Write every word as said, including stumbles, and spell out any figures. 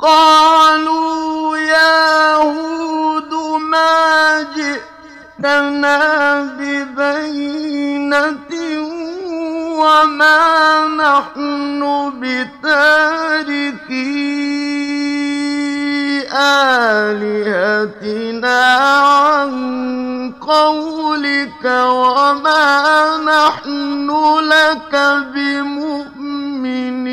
قالوا يا هود ما جئتنا ببينة وما نحن بتاركي آلهتنا عن قولك وما نحن لك بمؤمنين.